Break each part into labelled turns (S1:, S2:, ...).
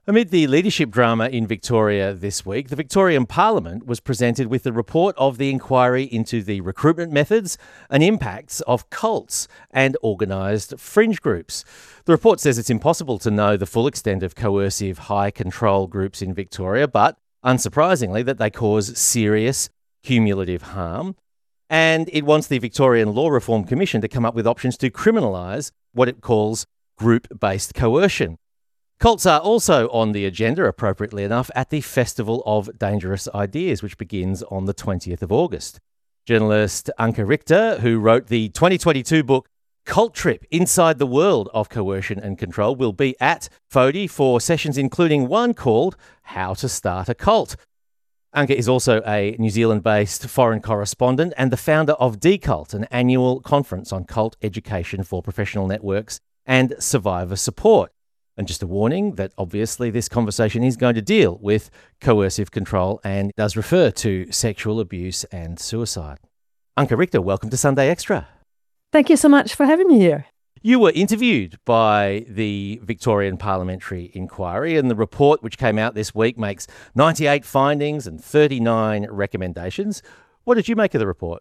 S1: Amid the leadership drama in Victoria this week, the Victorian Parliament was presented with the report of the inquiry into the recruitment methods and impacts of cults and organised fringe groups. The report says it's impossible to know the full extent of coercive high control groups in Victoria, but unsurprisingly that they cause serious cumulative harm. And it wants the Victorian Law Reform Commission to come up with options to criminalise what it calls group-based coercion. Cults are also on the agenda, appropriately enough, at the Festival of Dangerous Ideas, which begins on the 20th of August. Journalist Anke Richter, who wrote the 2022 book Cult Trip Inside the World of Coercion and Control, will be at FODI for sessions including one called How to Start a Cult. Anke is also a New Zealand-based foreign correspondent and the founder of Decult, an annual conference on cult education for professional networks and survivor support. And just a warning that obviously this conversation is going to deal with coercive control and does refer to sexual abuse and suicide. Anke Richter, welcome to Sunday Extra.
S2: Thank you so much for having me here.
S1: You were interviewed by the Victorian Parliamentary Inquiry, and the report, which came out this week, makes 98 findings and 39 recommendations. What did you make of the report?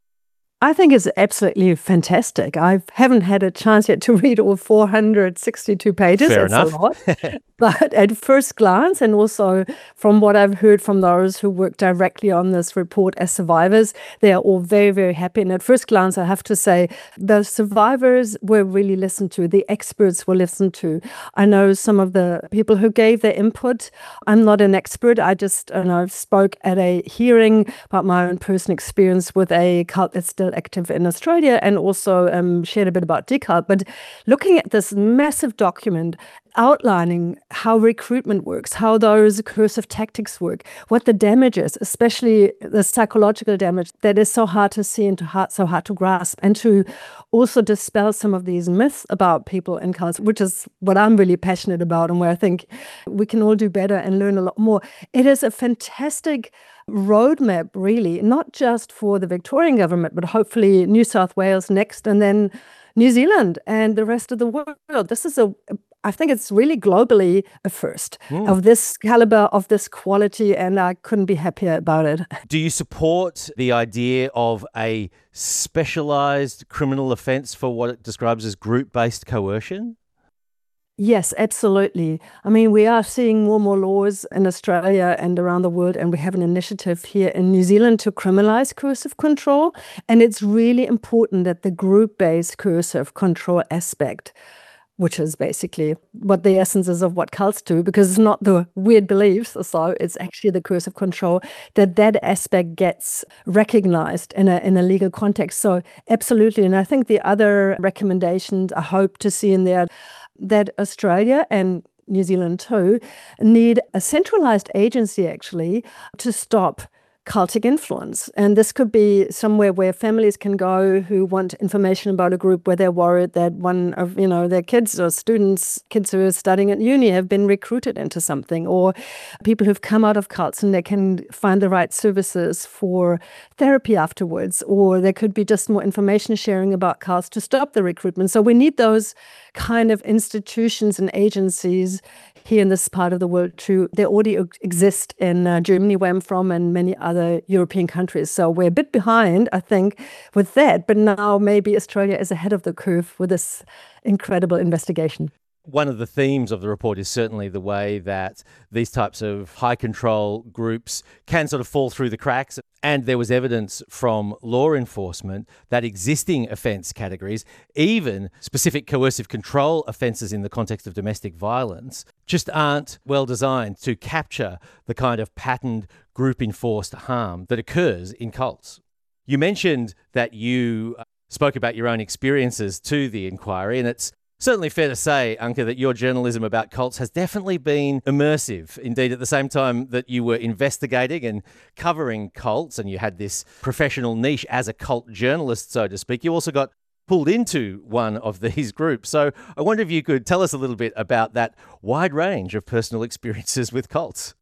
S2: I think it's absolutely fantastic. I haven't had a chance yet to read all 462 pages.
S1: Fair
S2: it's
S1: enough.
S2: A lot. But at first glance, and also from what I've heard from those who work directly on this report as survivors, they are all very, very happy. And at first glance, I have to say, the survivors were really listened to. The experts were listened to. I know some of the people who gave their input. I'm not an expert. I just spoke at a hearing about my own personal experience with a cult that's still active in Australia, and also shared a bit about Decult. But looking at this massive document outlining how recruitment works, how those coercive tactics work, what the damage is, especially the psychological damage that is so hard to see and so hard to grasp, and to also dispel some of these myths about people in cults, which is what I'm really passionate about and where I think we can all do better and learn a lot more. It is a fantastic roadmap, really, not just for the Victorian government, but hopefully New South Wales next, and then New Zealand and the rest of the world. I think it's really globally a first of this caliber, of this quality, and I couldn't be happier about it.
S1: Do you support the idea of a specialised criminal offence for what it describes as group-based coercion?
S2: Yes, absolutely. I mean, we are seeing more and more laws in Australia and around the world, and we have an initiative here in New Zealand to criminalise coercive control. And it's really important that the group-based coercive control aspect, which is basically what the essence is of what cults do, because it's not the weird beliefs, so it's actually the coercive control, that aspect gets recognised in a legal context. So absolutely. And I think the other recommendations I hope to see in there, that Australia and New Zealand too need a centralised agency actually to stop cultic influence. And this could be somewhere where families can go who want information about a group where they're worried that one of their kids or kids who are studying at uni have been recruited into something, or people who've come out of cults and they can find the right services for therapy afterwards, or there could be just more information sharing about cults to stop the recruitment. So we need those kind of institutions and agencies here in this part of the world too. They already exist in Germany, where I'm from, and many other European countries. So we're a bit behind, I think, with that. But now maybe Australia is ahead of the curve with this incredible investigation.
S1: One of the themes of the report is certainly the way that these types of high control groups can sort of fall through the cracks. And there was evidence from law enforcement that existing offence categories, even specific coercive control offences in the context of domestic violence, just aren't well designed to capture the kind of patterned group enforced harm that occurs in cults. You mentioned that you spoke about your own experiences to the inquiry, and it's certainly fair to say, Anke, that your journalism about cults has definitely been immersive. Indeed, at the same time that you were investigating and covering cults, and you had this professional niche as a cult journalist, so to speak, you also got pulled into one of these groups. So I wonder if you could tell us a little bit about that wide range of personal experiences with cults.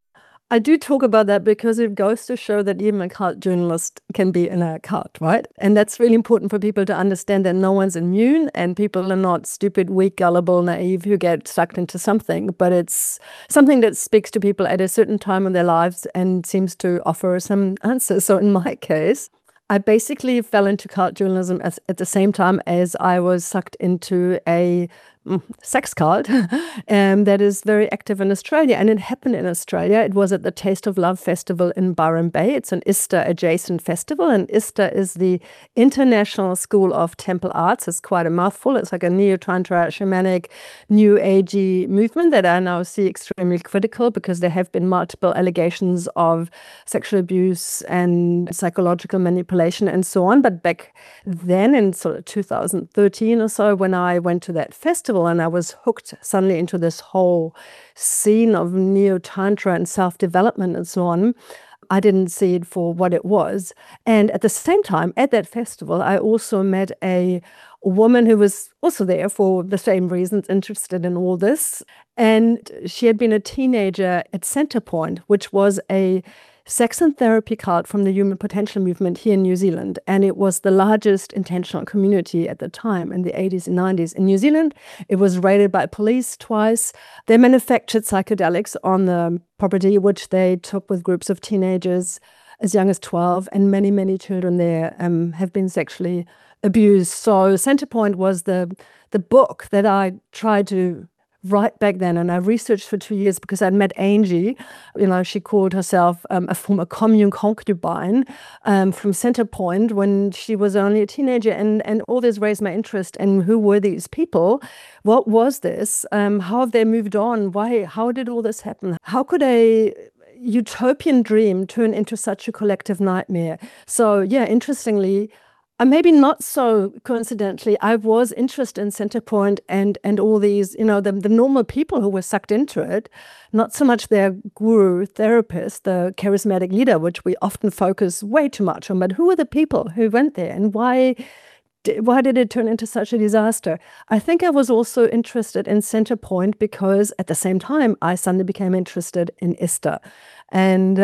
S2: I do talk about that because it goes to show that even a cult journalist can be in a cult, right? And that's really important for people to understand that no one's immune and people are not stupid, weak, gullible, naive who get sucked into something, but it's something that speaks to people at a certain time in their lives and seems to offer some answers. So in my case, I basically fell into cult journalism at the same time as I was sucked into a sex cult that is very active in Australia. And it happened in Australia. It was at the Taste of Love Festival in Byron Bay. It's an ISTA adjacent festival. And ISTA is the International School of Temple Arts. It's quite a mouthful. It's like a neo-tantra, shamanic, new agey movement that I now see extremely critical because there have been multiple allegations of sexual abuse and psychological manipulation and so on. But back then in sort of 2013 or so, when I went to that festival, and I was hooked suddenly into this whole scene of neo-tantra and self-development and so on. I didn't see it for what it was. And at the same time, at that festival, I also met a woman who was also there for the same reasons, interested in all this. And she had been a teenager at Centrepoint, which was a sex and therapy cult from the Human Potential Movement here in New Zealand. And it was the largest intentional community at the time in the 80s and 90s in New Zealand. It was raided by police twice. They manufactured psychedelics on the property, which they took with groups of teenagers as young as 12. And many, many children there have been sexually abused. So Centrepoint was the book that I tried to write back then, and I researched for 2 years because I'd met Angie. She called herself a former commune concubine from Centrepoint when she was only a teenager, and all this raised my interest in who were these people, what was this, how have they moved on, how did all this happen, how could a utopian dream turn into such a collective nightmare? So yeah, interestingly, maybe not so coincidentally, I was interested in Centrepoint and all these, the normal people who were sucked into it, not so much their guru therapist, the charismatic leader, which we often focus way too much on, but who are the people who went there and why did it turn into such a disaster? I think I was also interested in Centrepoint because at the same time, I suddenly became interested in ISTA. And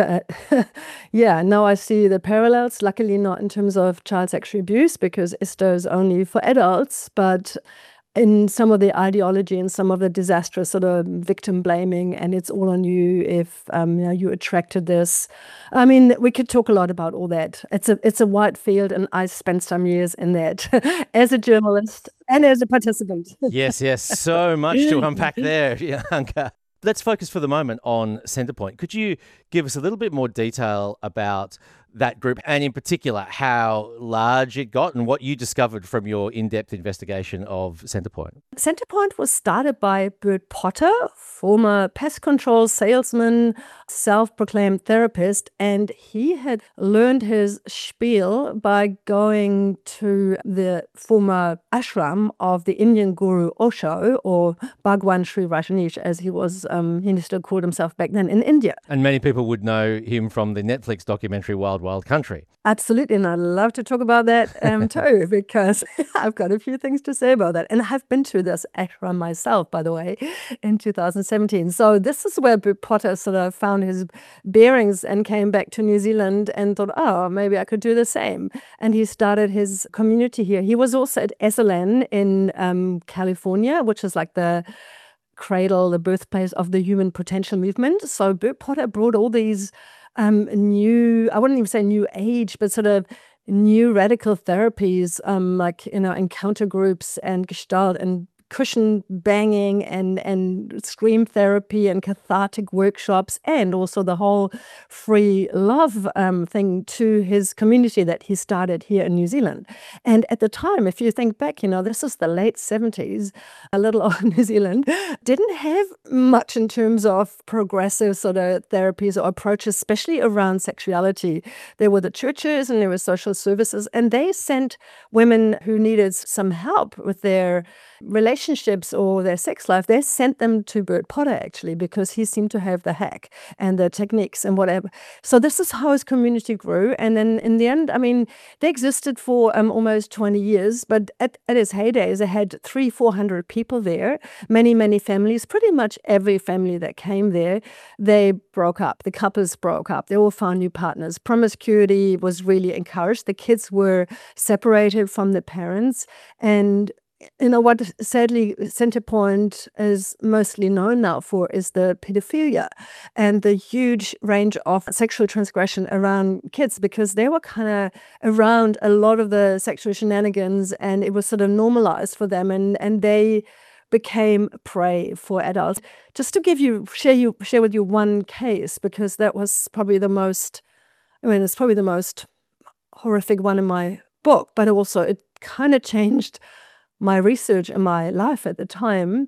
S2: yeah, now I see the parallels, luckily not in terms of child sexual abuse because ISTA is only for adults, but in some of the ideology and some of the disastrous sort of victim blaming, and it's all on you if you attracted this. I mean, we could talk a lot about all that. It's a wide field, and I spent some years in that as a journalist and as a participant.
S1: Yes, so much to unpack there, Bianca. Let's focus for the moment on Centrepoint. Could you give us a little bit more detail about that group and in particular how large it got and what you discovered from your in-depth investigation of Centrepoint?
S2: Centrepoint was started by Bert Potter, former pest control salesman, self-proclaimed therapist, and he had learned his spiel by going to the former ashram of the Indian guru Osho, or Bhagwan Sri Rajneesh, as he still called himself back then, in India.
S1: And many people would know him from the Netflix documentary Wild Wild Country.
S2: Absolutely, and I'd love to talk about that too, because I've got a few things to say about that. And I've been to this ashram myself, by the way, in 2017. So this is where Bert Potter sort of found his bearings and came back to New Zealand and thought, oh, maybe I could do the same. And he started his community here. He was also at Esalen in California, which is like the cradle, the birthplace of the Human Potential Movement. So Bert Potter brought all these new, I wouldn't even say new age, but sort of new radical therapies, like, encounter groups and Gestalt and cushion banging and scream therapy and cathartic workshops, and also the whole free love thing to his community that he started here in New Zealand. And at the time, if you think back, this is the late 70s, a little old New Zealand didn't have much in terms of progressive sort of therapies or approaches, especially around sexuality. There were the churches and there were social services, and they sent women who needed some help with their relationship relationships or their sex life, they sent them to Bert Potter, actually, because he seemed to have the hack and the techniques and whatever. So this is how his community grew. And then in the end, I mean, they existed for almost 20 years, but at his heydays, they had 300-400 people there, many families. Pretty much every family that came there, they broke up. The couples broke up. They all found new partners. Promiscuity was really encouraged. The kids were separated from the parents. And what sadly Centrepoint is mostly known now for is the pedophilia and the huge range of sexual transgression around kids, because they were kind of around a lot of the sexual shenanigans, and it was sort of normalized for them, and they became prey for adults. Just to share with you one case, because that was probably the most, it's probably the most horrific one in my book, but also it kind of changed my research and my life at the time.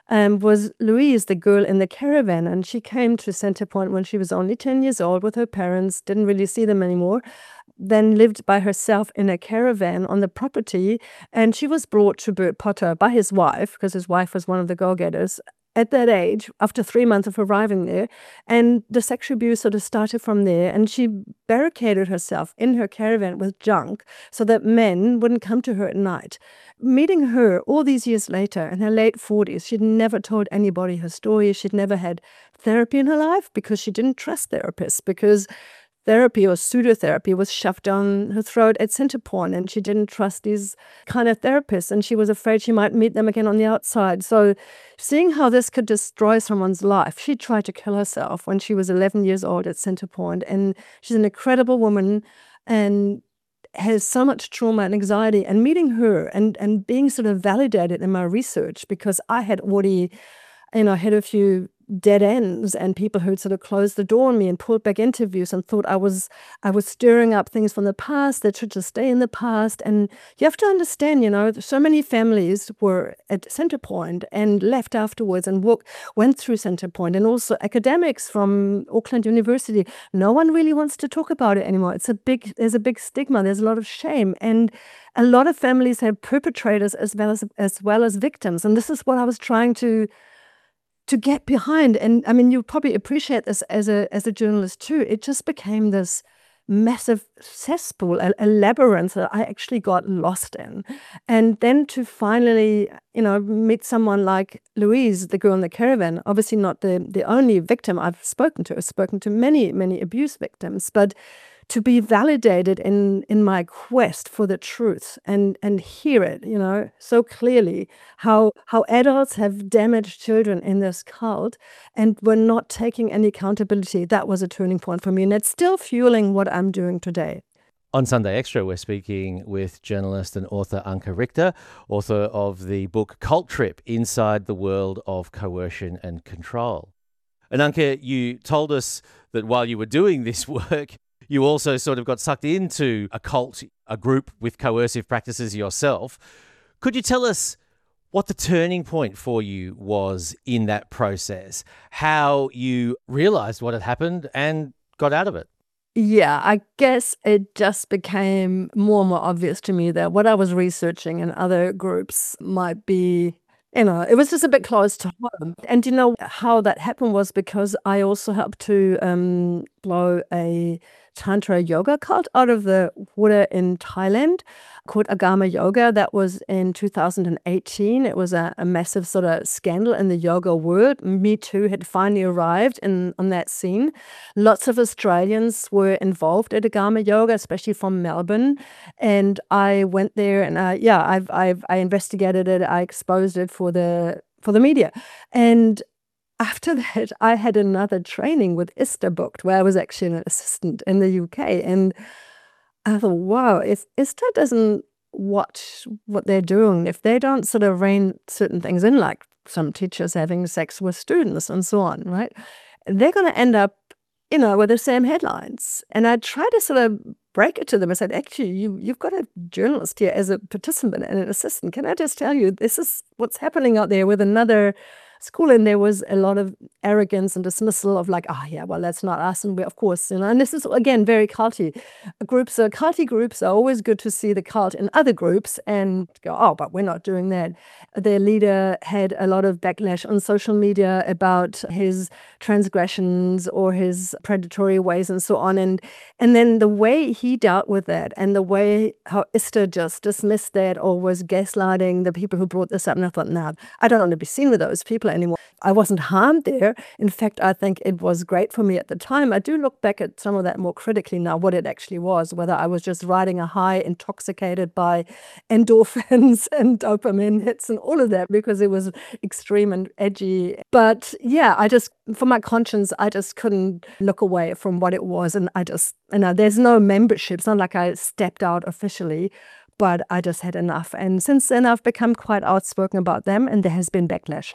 S2: Was Louise, the girl in the caravan, and she came to Centrepoint when she was only 10 years old with her parents, didn't really see them anymore, then lived by herself in a caravan on the property, and she was brought to Bert Potter by his wife, because his wife was one of the go-getters, at that age, after 3 months of arriving there, and the sexual abuse sort of started from there, and she barricaded herself in her caravan with junk so that men wouldn't come to her at night. Meeting her all these years later, in her late 40s, she'd never told anybody her story. She'd never had therapy in her life because she didn't trust therapists, because therapy or pseudotherapy was shoved down her throat at Centrepoint, and she didn't trust these kind of therapists, and she was afraid she might meet them again on the outside. So seeing how this could destroy someone's life, she tried to kill herself when she was 11 years old at Centrepoint, and she's an incredible woman and has so much trauma and anxiety. And meeting her and being sort of validated in my research, because I had already, had a few dead ends and people who'd sort of closed the door on me and pulled back interviews and thought I was stirring up things from the past that should just stay in the past. And you have to understand, so many families were at Centrepoint and left afterwards and went through Centrepoint, and also academics from Auckland University. No one really wants to talk about it anymore. There's a big stigma. There's a lot of shame, and a lot of families have perpetrators as well as victims. And this is what I was trying to get behind. And I mean, you probably appreciate this as a journalist too. It just became this massive cesspool, a labyrinth that I actually got lost in. And then to finally, meet someone like Louise, the girl in the caravan, obviously not the only victim I've spoken to. I've spoken to many abuse victims, but to be validated in my quest for the truth and hear it, so clearly how adults have damaged children in this cult and were not taking any accountability. That was a turning point for me, and it's still fueling what I'm doing today.
S1: On Sunday Extra, we're speaking with journalist and author Anke Richter, author of the book Cult Trip: Inside the World of Coercion and Control. And Anke, you told us that while you were doing this work, you also sort of got sucked into a cult, a group with coercive practices yourself. Could you tell us what the turning point for you was in that process? How you realized what had happened and got out of it?
S2: Yeah, I guess it just became more and more obvious to me that what I was researching in other groups might be, it was just a bit close to home. And how that happened was because I also helped to blow a Tantra yoga cult out of the water in Thailand called Agama Yoga. That was in 2018. It was a massive sort of scandal in the yoga world. Me Too had finally arrived on that scene. Lots of Australians were involved at Agama Yoga, especially from Melbourne. And I went there and I investigated it. I exposed it for the media. And after that, I had another training with ISTA booked, where I was actually an assistant in the UK. And I thought, wow, if ISTA doesn't watch what they're doing, if they don't sort of rein certain things in, like some teachers having sex with students and so on, right, they're going to end up, with the same headlines. And I tried to sort of break it to them. I said, actually, you've got a journalist here as a participant and an assistant. Can I just tell you, this is what's happening out there with another school, and there was a lot of arrogance and dismissal of like, yeah, well, that's not us, and we, of course, and this is again very culty groups. Culty groups are always good to see the cult in other groups and go, oh, but we're not doing that. Their leader had a lot of backlash on social media about his transgressions or his predatory ways and so on, and then the way he dealt with that, and the way how Ista just dismissed that or was gaslighting the people who brought this up, and I thought, nah, I don't want to be seen with those people anymore. I wasn't harmed there. In fact, I think it was great for me at the time. I do look back at some of that more critically now, what it actually was, whether I was just riding a high, intoxicated by endorphins and dopamine hits and all of that, because it was extreme and edgy. But yeah, for my conscience, I just couldn't look away from what it was. And there's no membership. It's not like I stepped out officially, but I just had enough. And since then, I've become quite outspoken about them, and there has been backlash.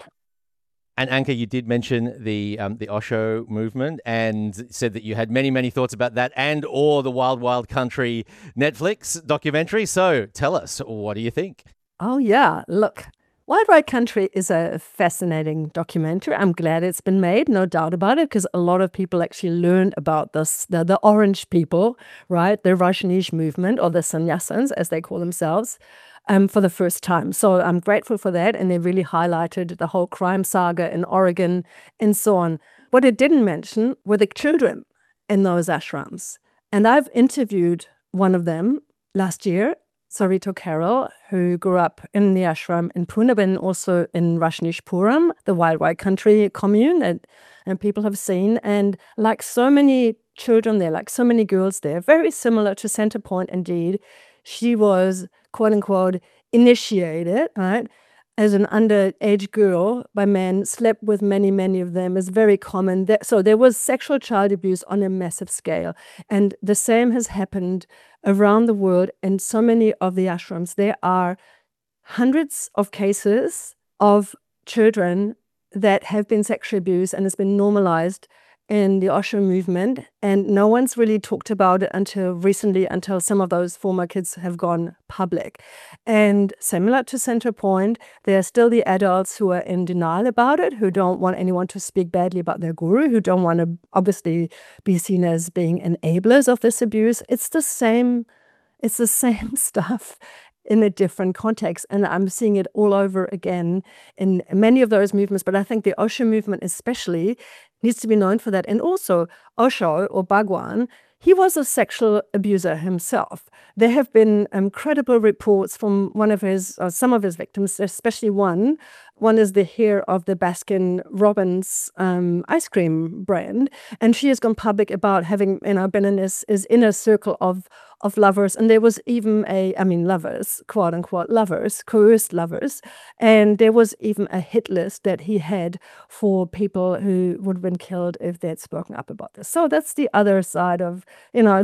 S1: And Anke, you did mention the Osho movement and said that you had many, many thoughts about that or the Wild Wild Country Netflix documentary. So tell us, what do you think?
S2: Oh, yeah. Look, Wild Wild Country is a fascinating documentary. I'm glad it's been made, no doubt about it, because a lot of people actually learned about this, the orange people, right? The Rajneesh movement, or the sannyasins, as they call themselves, for the first time. So I'm grateful for that. And they really highlighted the whole crime saga in Oregon and so on. What it didn't mention were the children in those ashrams. And I've interviewed one of them last year, Sarito Carroll, who grew up in the ashram in Pune, and also in Rajneeshpuram, the Wild Wild Country commune, and people have seen. And like so many children there, like so many girls there, very similar to Centerpoint indeed, she was, quote unquote, initiated, right, as an underage girl by men, slept with many, many of them, is very common. So there was sexual child abuse on a massive scale. And the same has happened around the world in so many of the ashrams. There are hundreds of cases of children that have been sexually abused, and it's been normalized in the Osho movement, and no one's really talked about it until recently, until some of those former kids have gone public. And similar to Centerpoint, there are still the adults who are in denial about it, who don't want anyone to speak badly about their guru, who don't want to obviously be seen as being enablers of this abuse. It's the same stuff in a different context. And I'm seeing it all over again in many of those movements. But I think the Osho movement especially needs to be known for that. And also Osho, or Bhagwan, he was a sexual abuser himself. There have been credible reports from some of his victims, especially one. One is the heir of the Baskin Robbins ice cream brand. And she has gone public about having, been in his inner circle of lovers. And there was even lovers, quote unquote lovers, coerced lovers. And there was even a hit list that he had for people who would have been killed if they had spoken up about this. So that's the other side of, on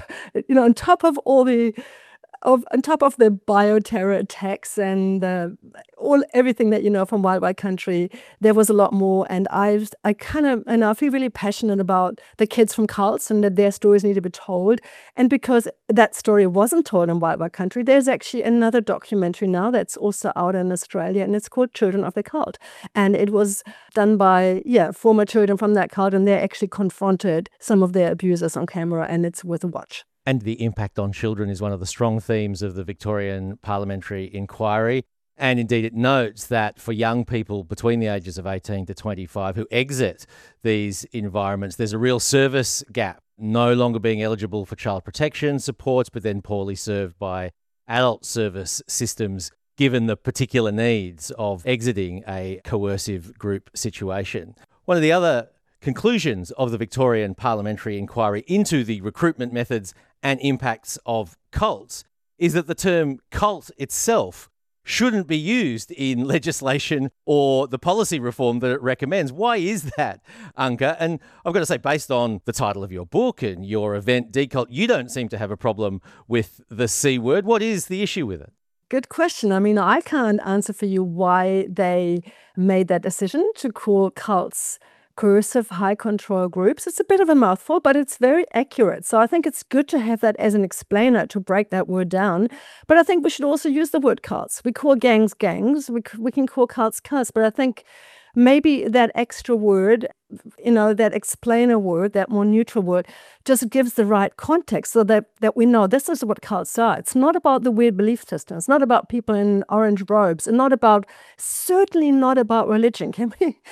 S2: top of all the on top of the bioterror attacks and everything that you know from Wild Wild Country, there was a lot more. And I feel really passionate about the kids from cults and that their stories need to be told. And because that story wasn't told in Wild Wild Country, there's actually another documentary now that's also out in Australia, and it's called Children of the Cult. And it was done by former children from that cult, and they actually confronted some of their abusers on camera, and it's worth a watch.
S1: And the impact on children is one of the strong themes of the Victorian Parliamentary Inquiry. And indeed, it notes that for young people between the ages of 18 to 25 who exit these environments, there's a real service gap, no longer being eligible for child protection supports, but then poorly served by adult service systems, given the particular needs of exiting a coercive group situation. One of the other conclusions of the Victorian Parliamentary Inquiry into the recruitment methods and impacts of cults is that the term cult itself shouldn't be used in legislation or the policy reform that it recommends. Why is that, Anke? And I've got to say, based on the title of your book and your event, Decult, you don't seem to have a problem with the C word. What is the issue with it?
S2: Good question. I can't answer for you why they made that decision to call cults coercive high control groups. It's a bit of a mouthful, but it's very accurate. So I think it's good to have that as an explainer to break that word down. But I think we should also use the word cults. We call gangs gangs. We can call cults cults. But I think maybe that extra word, that explainer word, that more neutral word, just gives the right context so that we know this is what cults are. It's not about the weird belief system. It's not about people in orange robes. And certainly not about religion. Can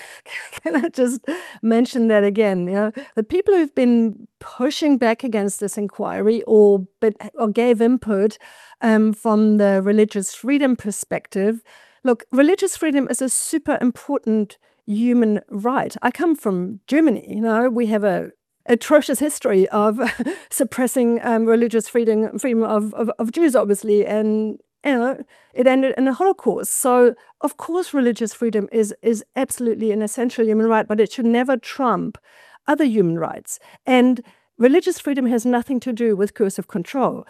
S2: I just mention that again? The people who've been pushing back against this inquiry or gave input from the religious freedom perspective. Look, religious freedom is a super important human right. I come from Germany. We have a atrocious history of suppressing religious freedom of Jews, obviously, and it ended in the Holocaust. So, of course, religious freedom is absolutely an essential human right, but it should never trump other human rights. And religious freedom has nothing to do with coercive control,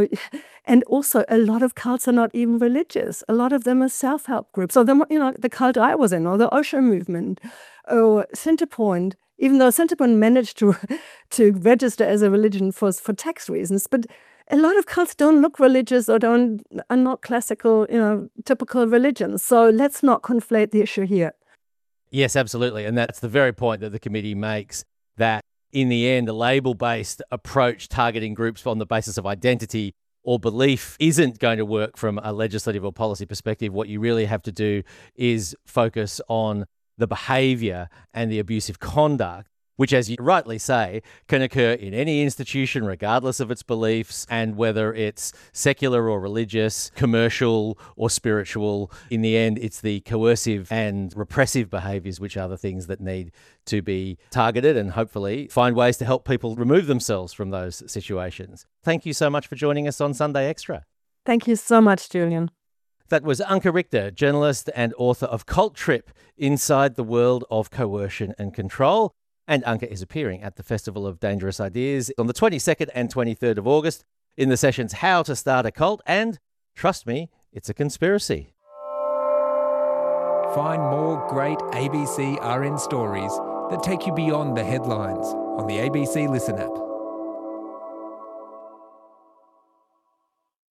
S2: and also a lot of cults are not even religious. A lot of them are self-help groups. So, the cult I was in, or the Osho movement, or Centerpoint, even though Centerpoint managed to register as a religion for tax reasons, but a lot of cults don't look religious or are not classical, typical religions. So let's not conflate the issue here.
S1: Yes, absolutely. And that's the very point that the committee makes, that in the end, a label-based approach targeting groups on the basis of identity or belief isn't going to work from a legislative or policy perspective. What you really have to do is focus on the behaviour and the abusive conduct, which, as you rightly say, can occur in any institution, regardless of its beliefs, and whether it's secular or religious, commercial or spiritual. In the end, it's the coercive and repressive behaviours which are the things that need to be targeted and hopefully find ways to help people remove themselves from those situations. Thank you so much for joining us on Sunday Extra.
S2: Thank you so much, Julian.
S1: That was Anke Richter, journalist and author of Cult Trip, Inside the World of Coercion and Control. And Anke is appearing at the Festival of Dangerous Ideas on the 22nd and 23rd of August in the sessions How to Start a Cult and, trust me, it's a conspiracy.
S3: Find more great ABC RN stories that take you beyond the headlines on the ABC Listen app.